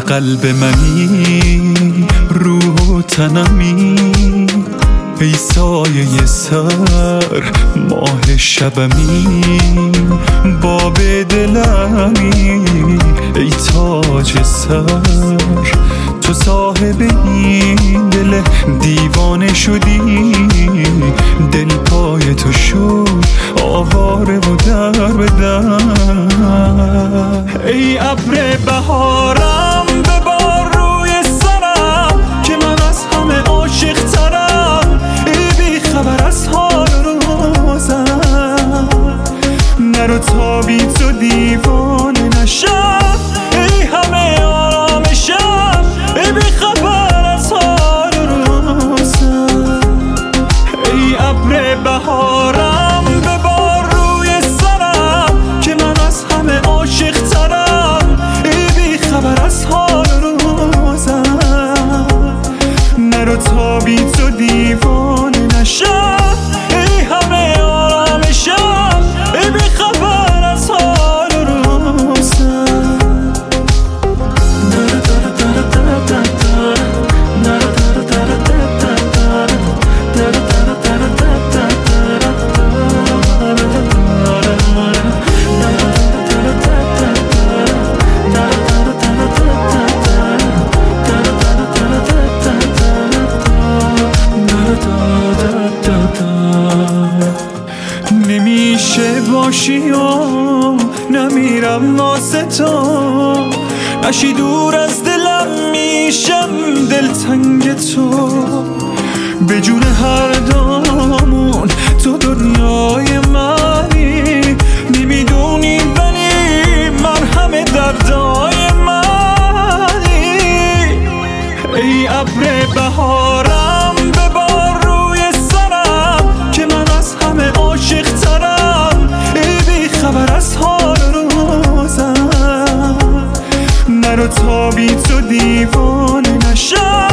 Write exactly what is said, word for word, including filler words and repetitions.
قلب منی، روح و تنمی، ای سایه سر ماه شبمی، باب دلمی، ای تاج سر. تو صاحب این دل دیوانه شدی، دل پای تو شد آواره و در به در. ای ابر بهارم ببار روی سرم، که من از همه عاشق ترم، ای بی خبر از حال روزم. نرو تا بی تو دیوانه نشم، ای همه آرامشم، ای بی خبر از حال روزم. ای ابر بهارم ببار روی سرم، که من از همه عاشق ترم، ای بی خبر از حال روزم. نرو تا بی تو دیوانه نشم، ای همه آرامشم، ای بی خبر از حال روزم. نمیشه باشی و نمیرم واسه تو، نشی دور از دلم میشم دلتنگ تو. به جون هر دومون تو دنیای منی، نمیدونی ولی مرهم دردای منی. ای ابر بهارم ببار روی سرم، که من از همه عاشق ترم، ای بی خبر از حال روزم. نرو تا بی تو دیوانه نشم،